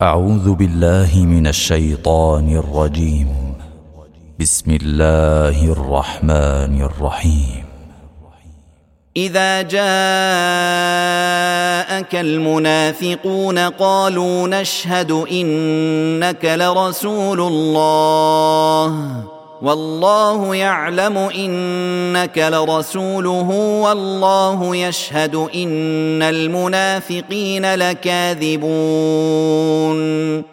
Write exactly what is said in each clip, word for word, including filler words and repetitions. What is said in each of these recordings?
أعوذ بالله من الشيطان الرجيم. بسم الله الرحمن الرحيم. إذا جاءك المنافقون قالوا نشهد إنك لرسول الله والله يعلم إنك لرسوله والله يشهد إن المنافقين لكاذبون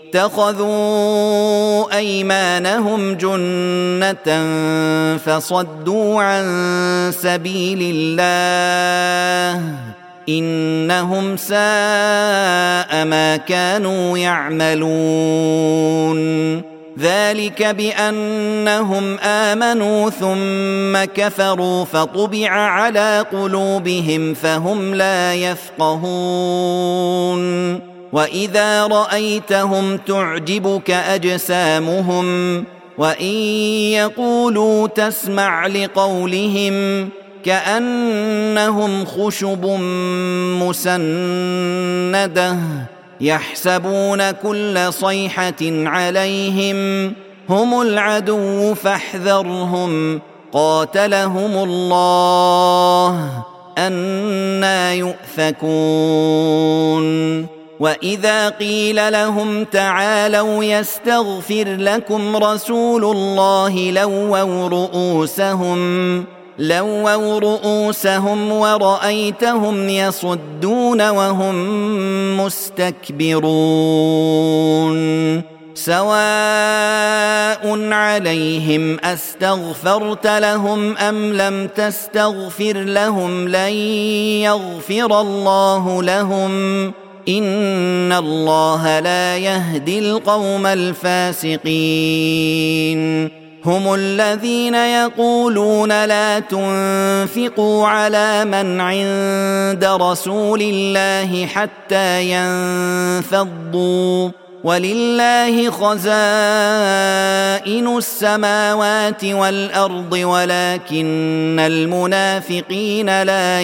اتخذوا أيمانهم جنة فصدوا عن سبيل الله إنهم ساء ما كانوا يعملون ذلك بأنهم آمنوا ثم كفروا فطبع على قلوبهم فهم لا يفقهون وإذا رأيتهم تعجبك أجسامهم وإن يقولوا تسمع لقولهم كأنهم خشب مسندة يحسبون كل صيحة عليهم هم العدو فاحذرهم قاتلهم الله أنى يؤفكون وإذا قيل لهم تعالوا يستغفر لكم رسول الله لووا رؤوسهم لووا رؤوسهم ورأيتهم يصدون وهم مستكبرون سواء عليهم أستغفرت لهم أم لم تستغفر لهم لن يغفر الله لهم إن الله لا يهدي القوم الفاسقين هم الذين يقولون لا تنفقوا على من عند رسول الله حتى ينفضوا ولله خزائن السماوات والأرض ولكن المنافقين لا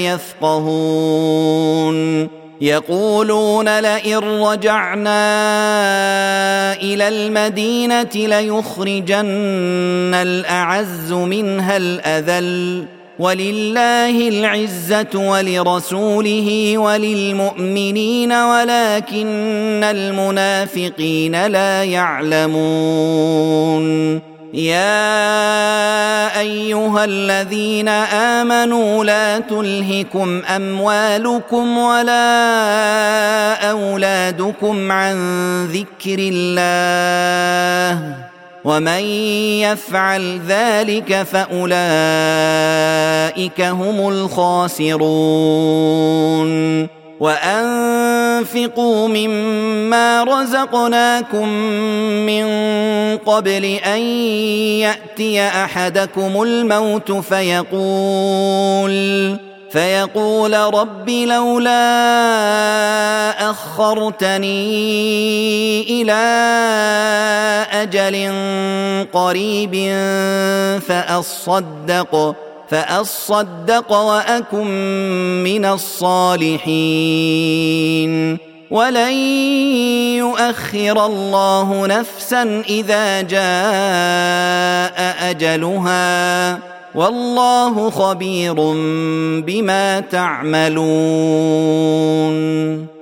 يفقهون يقولون لئن رجعنا إلى المدينة ليخرجن الأعز منها الأذل ولله العزة ولرسوله وللمؤمنين ولكن المنافقين لا يعلمون يا أيها الذين آمنوا لا تلهكم أموالكم ولا أولادكم عن ذكر الله ومن يفعل ذلك فأولئك هم الخاسرون وأنفقوا مما رزقناكم من قبل أن يأتي أحدكم الموت فيقول فيقول رب لولا أخرتني إلى أجل قريب فأصدق فأصدق وأكن من الصالحين ولن يؤخر الله نفسا إذا جاء أجلها والله خبير بما تعملون.